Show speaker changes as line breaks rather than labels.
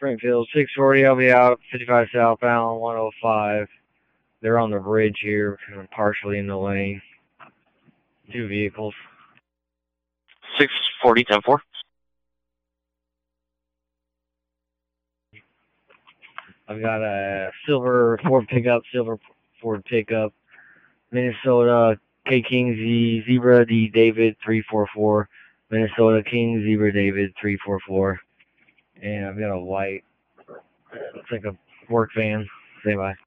Springfield 640, I'll be out 55 southbound 105. They're on the bridge here, partially in the lane. 2 vehicles.
640, 10-4.
I've got a silver Ford pickup, Minnesota K King Zebra D David 344, Minnesota King Zebra David 344, and I've got a white, looks like a work van. Say bye.